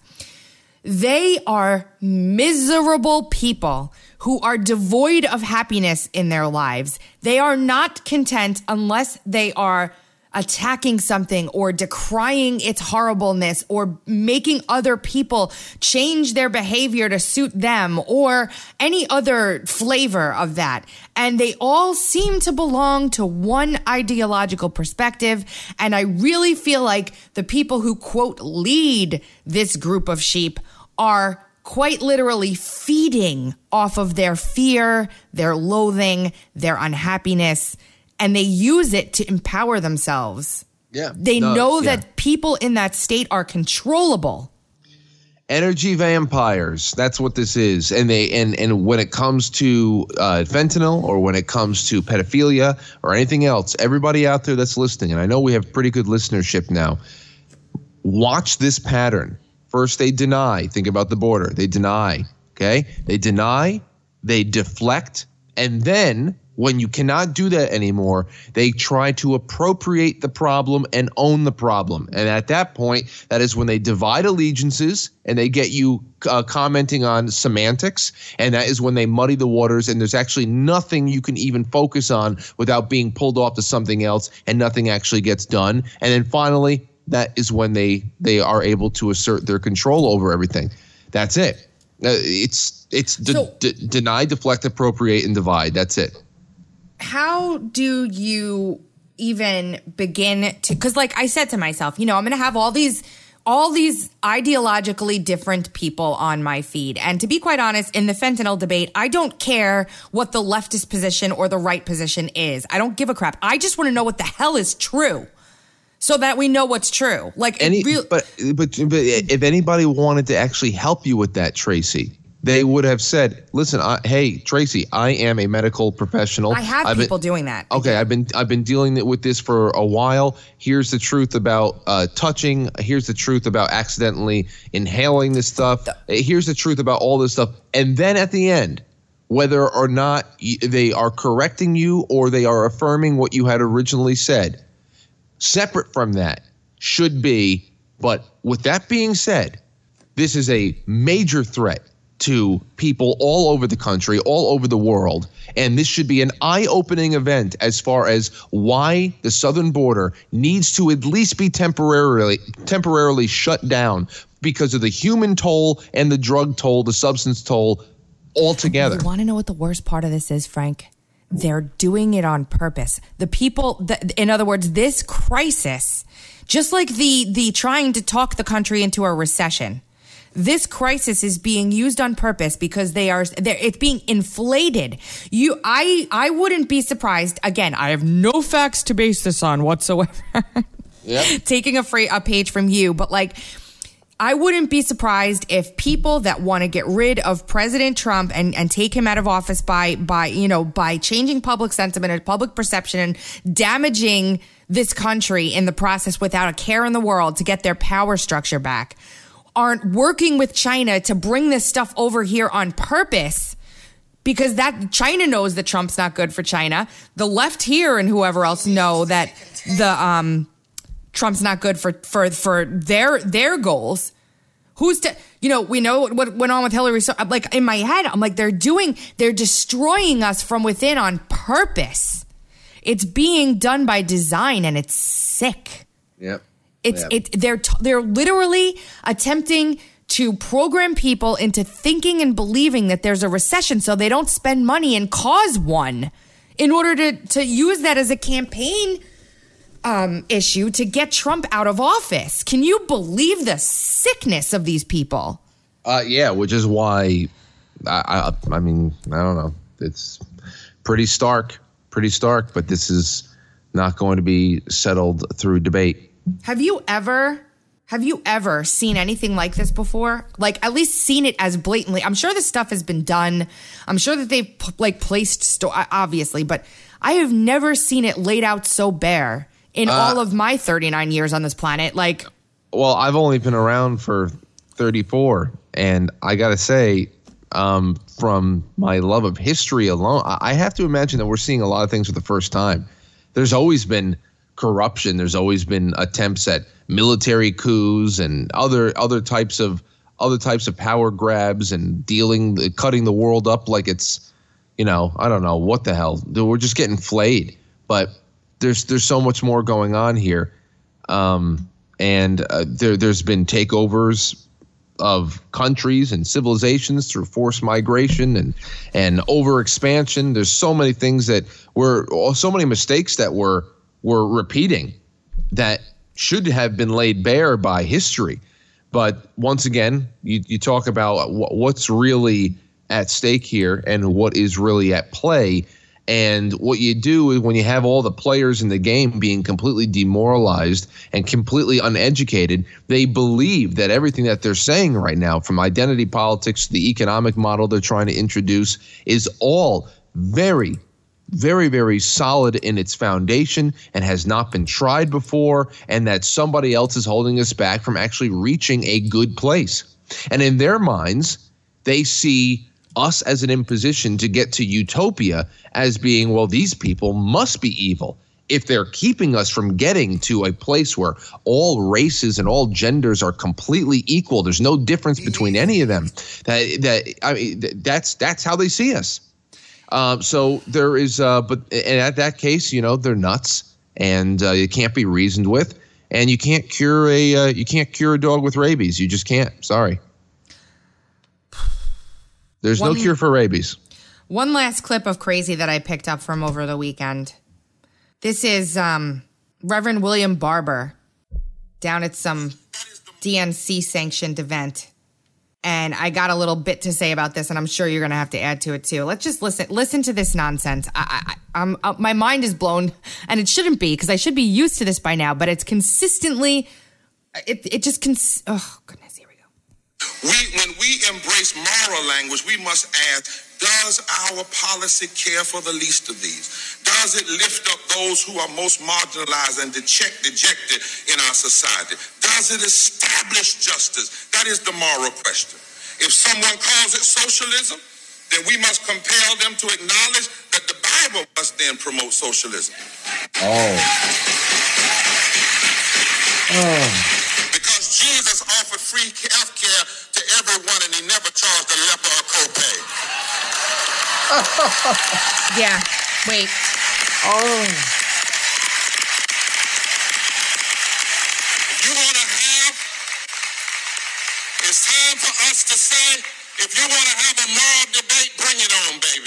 They are miserable people who are devoid of happiness in their lives. They are not content unless they are attacking something or decrying its horribleness or making other people change their behavior to suit them or any other flavor of that. And they all seem to belong to one ideological perspective. And I really feel like the people who, quote, lead this group of sheep are quite literally feeding off of their fear, their loathing, their unhappiness, and they use it to empower themselves. Yeah. They no, know yeah. that people in that state are controllable. Energy vampires. That's what this is. And they and, and when it comes to uh, fentanyl or when it comes to pedophilia or anything else, everybody out there that's listening, and I know we have pretty good listenership now, watch this pattern. First, they deny. Think about the border. They deny. Okay? They deny. They deflect. And then when you cannot do that anymore, they try to appropriate the problem and own the problem. And at that point, that is when they divide allegiances and they get you uh, commenting on semantics. And that is when they muddy the waters and there's actually nothing you can even focus on without being pulled off to something else and nothing actually gets done. And then finally, that is when they, they are able to assert their control over everything. That's it. Uh, it's it's de- So- de- deny, deflect, appropriate, and divide. That's it. How do you even begin to, because like I said to myself, you know, I'm going to have all these all these ideologically different people on my feed. And to be quite honest, in the fentanyl debate, I don't care what the leftist position or the right position is. I don't give a crap. I just want to know what the hell is true so that we know what's true. Like, Any, real, but, but but if anybody wanted to actually help you with that, Tracy, they would have said, listen, I, hey, Tracy, I am a medical professional. I have I've people been, doing that. Okay, I've been I've been dealing with this for a while. Here's the truth about uh, touching. Here's the truth about accidentally inhaling this stuff. Here's the truth about all this stuff. And then at the end, whether or not they are correcting you or they are affirming what you had originally said, separate from that should be, but with that being said, this is a major threat to people all over the country, all over the world. And this should be an eye-opening event as far as why the southern border needs to at least be temporarily temporarily shut down because of the human toll and the drug toll, the substance toll altogether. You want to know what the worst part of this is, Frank? They're doing it on purpose. The people, the, in other words, this crisis, just like the the trying to talk the country into a recession, this crisis is being used on purpose because they are it's being inflated. You, I, I wouldn't be surprised. Again, I have no facts to base this on whatsoever. Yep. Taking a free, a page from you, but like, I wouldn't be surprised if people that want to get rid of President Trump and, and take him out of office by by you know by changing public sentiment and public perception and damaging this country in the process without a care in the world to get their power structure back, aren't working with China to bring this stuff over here on purpose because that China knows that Trump's not good for China. The left here and whoever else know that the um, Trump's not good for for for their their goals. Who's to, you know, we know what went on with Hillary. So, like, in my head, I'm like, they're doing, they're destroying us from within on purpose. It's being done by design and it's sick. Yep. It's Yep. it they're t- they're literally attempting to program people into thinking and believing that there's a recession so they don't spend money and cause one in order to to use that as a campaign um, issue to get Trump out of office. Can you believe the sickness of these people? Uh, yeah, which is why I, I I mean, I don't know. It's pretty stark, pretty stark, but this is not going to be settled through debate. Have you ever, have you ever seen anything like this before? Like, at least seen it as blatantly. I'm sure this stuff has been done. I'm sure that they've like placed, sto- obviously, but I have never seen it laid out so bare in uh, all of my thirty-nine years on this planet. Like, well, I've only been around for thirty-four, and I gotta say, um, from my love of history alone, I have to imagine that we're seeing a lot of things for the first time. There's always been corruption. There's always been attempts at military coups and other other types of other types of power grabs and dealing, cutting the world up like it's, you know, I don't know what the hell. We're just getting flayed. But there's there's so much more going on here, um, and uh, there there's been takeovers of countries and civilizations through forced migration and and over expansion. There's so many things that were so many mistakes that were were repeating that should have been laid bare by history. But once again, you, you talk about what's really at stake here and what is really at play. And what you do is when you have all the players in the game being completely demoralized and completely uneducated, they believe that everything that they're saying right now, from identity politics to the economic model they're trying to introduce, is all very, very, very solid in its foundation and has not been tried before, and that somebody else is holding us back from actually reaching a good place. And in their minds, they see us as an imposition to get to utopia as being, well, these people must be evil. If they're keeping us from getting to a place where all races and all genders are completely equal, there's no difference between any of them. That that I mean, that's that's how they see us. Um, so there is, uh, but and at that case, you know, they're nuts, and uh, it can't be reasoned with, and you can't cure a uh, you can't cure a dog with rabies. You just can't. Sorry. There's one, no cure for rabies. One last clip of crazy that I picked up from over the weekend. This is um, Reverend William Barber down at some D N C-sanctioned event. And I got a little bit to say about this, and I'm sure you're going to have to add to it, too. Let's just listen Listen to this nonsense. I, I, I'm, uh, my mind is blown, and it shouldn't be, because I should be used to this by now, but it's consistently, it, it just, cons- oh, goodness, here we go. We, when we embrace moral language, we must ask, does our policy care for the least of these? Does it lift up those who are most marginalized and deject, dejected in our society? Does it establish justice? That is the moral question. If someone calls it socialism, then we must compel them to acknowledge that the Bible must then promote socialism. Oh. Oh. Because Jesus offered free health care to everyone, and he never charged a leper a copay. Yeah, wait. Oh. You want to have, it's time for us to say, if you want to have a moral debate, bring it on, baby.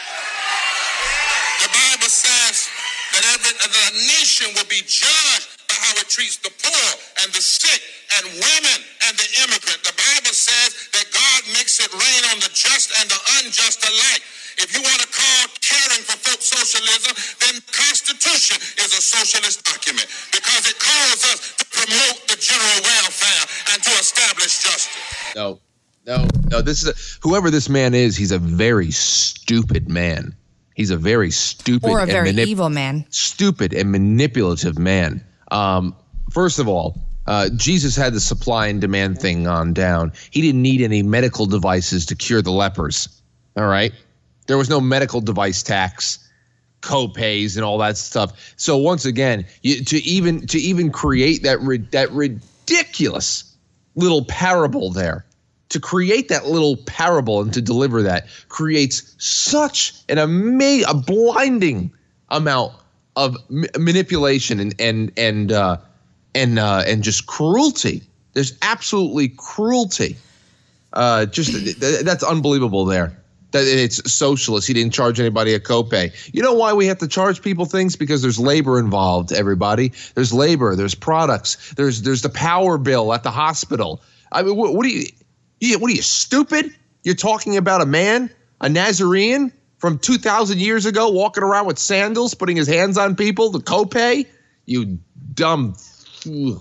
The Bible says that every that a nation will be judged by how it treats the poor and the sick and women and the immigrant. The Bible says that God makes it rain on the just and the unjust alike. If you want to call caring for folks socialism, then the Constitution is a socialist document because it calls us to promote the general welfare and to establish justice. No, no, no. This is a, whoever this man is. He's a very stupid man. He's a very stupid or a very manip- evil man. Stupid and manipulative man. Um, first of all, uh, Jesus had the supply and demand thing on down. He didn't need any medical devices to cure the lepers. All right. There was no medical device tax, co-pays, and all that stuff. So once again, you, to even to even create that ri- that ridiculous little parable there, to create that little parable and to deliver that creates such an amazing, a blinding amount of m- manipulation and and and uh, and uh, and just cruelty. There's absolutely cruelty. Uh, just th- that's unbelievable there. That it's socialist. He didn't charge anybody a copay. You know why we have to charge people things? Because there's labor involved, everybody. There's labor. There's products. There's there's the power bill at the hospital. I mean, what, what are you, you? What are you, stupid? You're talking about a man, a Nazarene from two thousand years ago, walking around with sandals, putting his hands on people, the copay? You dumb. Ugh.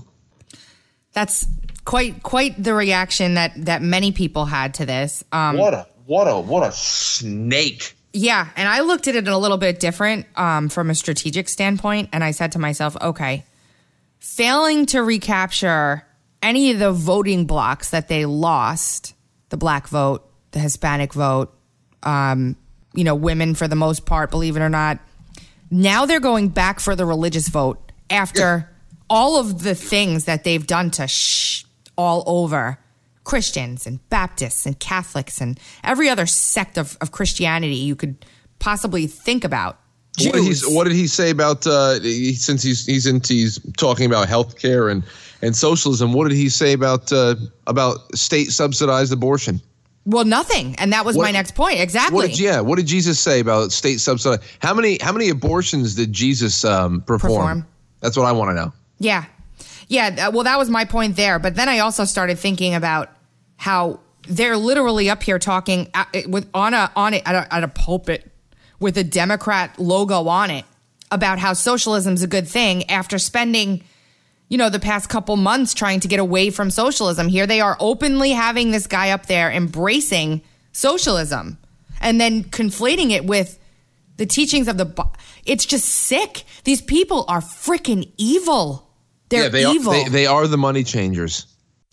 That's quite quite the reaction that, that many people had to this. Um, what a What a what a snake. Yeah, and I looked at it a little bit different um, from a strategic standpoint, and I said to myself, okay, failing to recapture any of the voting blocks that they lost, the black vote, the Hispanic vote, um, you know, women for the most part, believe it or not, now they're going back for the religious vote after yeah. all of the things that they've done to shh all over Christians and Baptists and Catholics and every other sect of, of Christianity you could possibly think about. What did, he, what did he say about uh, he, since he's he's into he's talking about healthcare and, and socialism? What did he say about uh, about state subsidized abortion? Well, nothing, and that was what, my next point. Exactly. What did, yeah. What did Jesus say about state subsidized? How many how many abortions did Jesus um, perform? perform? That's what I want to know. Yeah. Yeah, well, that was my point there. But then I also started thinking about how they're literally up here talking with on a on it at a, at a pulpit with a Democrat logo on it about how socialism's a good thing after spending, you know, the past couple months trying to get away from socialism. Here they are openly having this guy up there embracing socialism and then conflating it with the teachings of the. It's just sick. These people are freaking evil. They're yeah, they evil. Are, they, they are the money changers.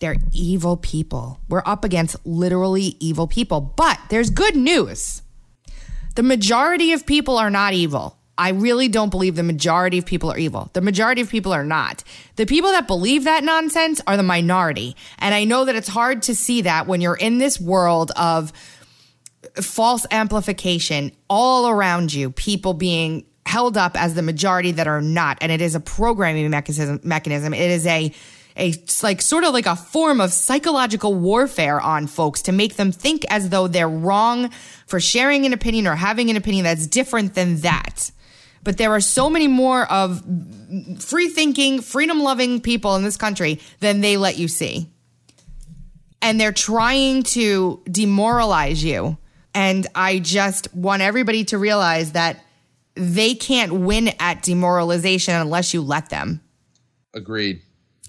They're evil people. We're up against literally evil people. But there's good news. The majority of people are not evil. I really don't believe the majority of people are evil. The majority of people are not. The people that believe that nonsense are the minority. And I know that it's hard to see that when you're in this world of false amplification all around you, people being held up as the majority that are not. And it is a programming mechanism. mechanism. It is a a like sort of like a form of psychological warfare on folks to make them think as though they're wrong for sharing an opinion or having an opinion that's different than that. But there are so many more of free-thinking, freedom-loving people in this country than they let you see. And they're trying to demoralize you. And I just want everybody to realize that they can't win at demoralization unless you let them. Agreed.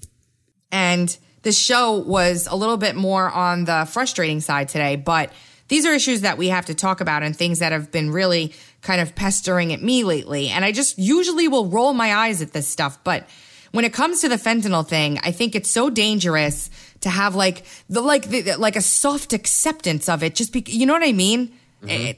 And the show was a little bit more on the frustrating side today, but these are issues that we have to talk about and things that have been really kind of pestering at me lately. And I just usually will roll my eyes at this stuff. But when it comes to the fentanyl thing, I think it's so dangerous to have like the like the, like a soft acceptance of it. Just be, you know what I mean? Mm-hmm. It,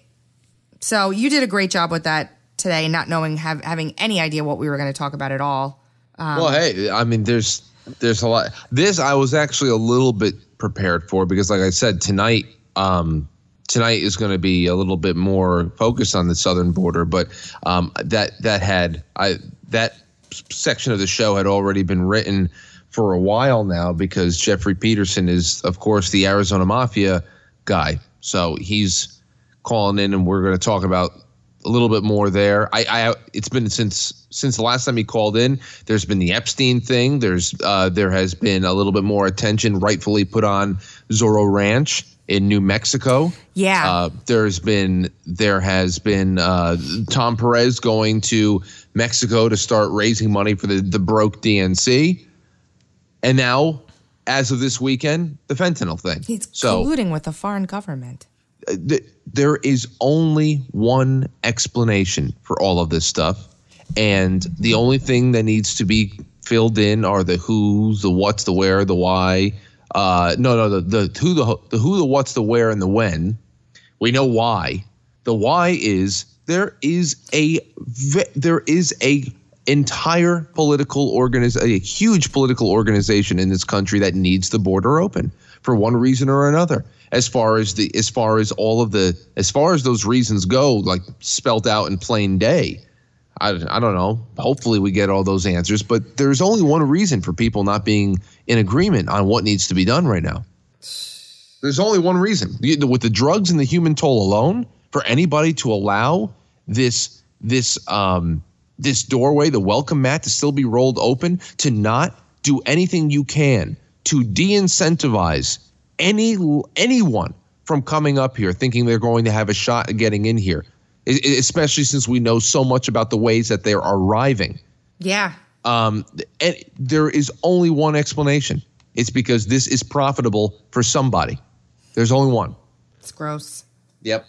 so you did a great job with that today, not knowing have, having any idea what we were going to talk about at all. Um, well, hey, I mean, there's there's a lot. This I was actually a little bit prepared for because, like I said, tonight. Um, Tonight is going to be a little bit more focused on the southern border, but um, that that had I that section of the show had already been written for a while now because Jeffrey Peterson is, of course, the Arizona Mafia guy. So he's calling in, and we're going to talk about a little bit more there. I, I it's been since since the last time he called in. There's been the Epstein thing. There's uh, there has been a little bit more attention rightfully put on Zorro Ranch in New Mexico. Yeah. Uh, there's been there has been uh, Tom Perez going to Mexico to start raising money for the, the broke D N C. And now, as of this weekend, the fentanyl thing. He's so, colluding with a foreign government. Uh, th- there is only one explanation for all of this stuff. And the only thing that needs to be filled in are the who's, the what's, the where, the why. Uh, no, no, the, the who, the, the who, the what's, the where, and the when. We know why. The why is there is a there is a entire political organization, a huge political organization in this country that needs the border open for one reason or another. As far as the as far as all of the as far as those reasons go, like spelled out in plain day. I, I don't know. Hopefully we get all those answers. But there's only one reason for people not being in agreement on what needs to be done right now. There's only one reason. With the drugs and the human toll alone, for anybody to allow this this um, this doorway, the welcome mat, to still be rolled open, to not do anything you can to de-incentivize any anyone from coming up here thinking they're going to have a shot at getting in here. Especially since we know so much about the ways that they're arriving. Yeah. Um, and there is only one explanation. It's because this is profitable for somebody. There's only one. It's gross. Yep.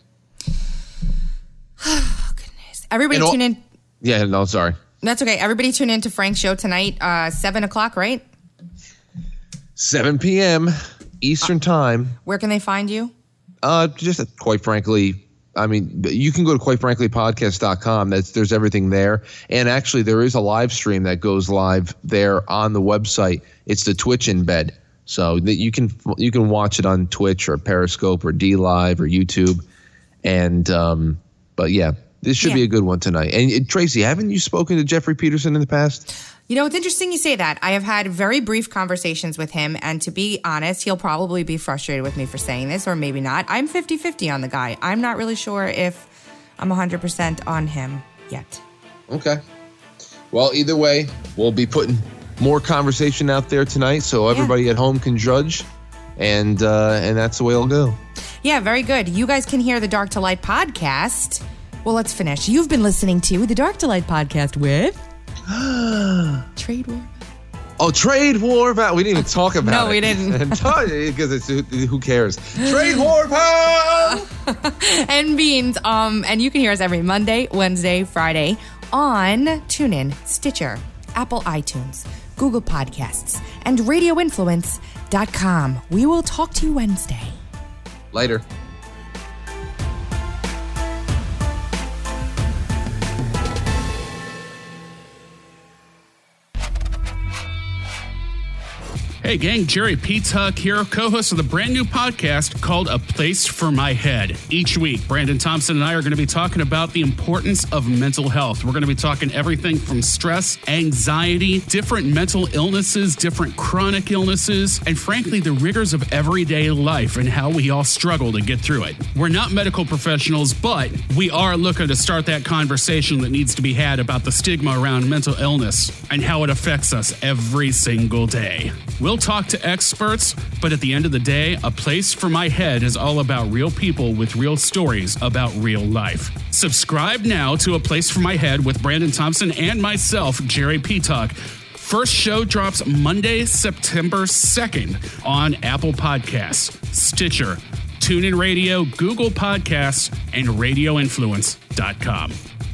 Oh, goodness. Everybody all, tune in. Yeah, no, sorry. That's okay. Everybody tune in to Frank's show tonight, uh, seven o'clock, right? seven p.m. Eastern uh, time. Where can they find you? Uh, just uh, quite frankly... I mean, you can go to quite frankly podcast dot com. That's there's everything there. And actually, there is a live stream that goes live there on the website. It's the Twitch embed, so that you can you can watch it on Twitch or Periscope or D Live or YouTube. And um, but yeah, this should yeah. be a good one tonight. And uh, Tracy, haven't you spoken to Jeffrey Peterson in the past? You know, it's interesting you say that. I have had very brief conversations with him, and to be honest, he'll probably be frustrated with me for saying this, or maybe not. I'm fifty-fifty on the guy. I'm not really sure if I'm one hundred percent on him yet. Okay. Well, either way, we'll be putting more conversation out there tonight, so everybody yeah. at home can judge, and uh, and that's the way it'll go. Yeah, very good. You guys can hear the Dark to Light podcast. Well, let's finish. You've been listening to the Dark to Light podcast with... Trade War. Oh, Trade War. We didn't even talk about no, it. No, we didn't. Because it's who cares? Trade War, pal. And Beans. Um, and you can hear us every Monday, Wednesday, Friday on TuneIn, Stitcher, Apple iTunes, Google Podcasts, and radio influence dot com. We will talk to you Wednesday. Later. Hey gang, Jerry P. Tuck here, co-host of the brand new podcast called A Place for My Head. Each week, Brandon Thompson and I are going to be talking about the importance of mental health. We're going to be talking everything from stress, anxiety, different mental illnesses, different chronic illnesses, and frankly, the rigors of everyday life and how we all struggle to get through it. We're not medical professionals, but we are looking to start that conversation that needs to be had about the stigma around mental illness and how it affects us every single day. We'll talk to experts, but at the end of the day, A Place for My Head is all about real people with real stories about real life. Subscribe now to A Place for My Head with Brandon Thompson and myself, Jerry P. Tuck. First show drops Monday, September second on Apple Podcasts, Stitcher, TuneIn Radio, Google Podcasts, and radio influence dot com.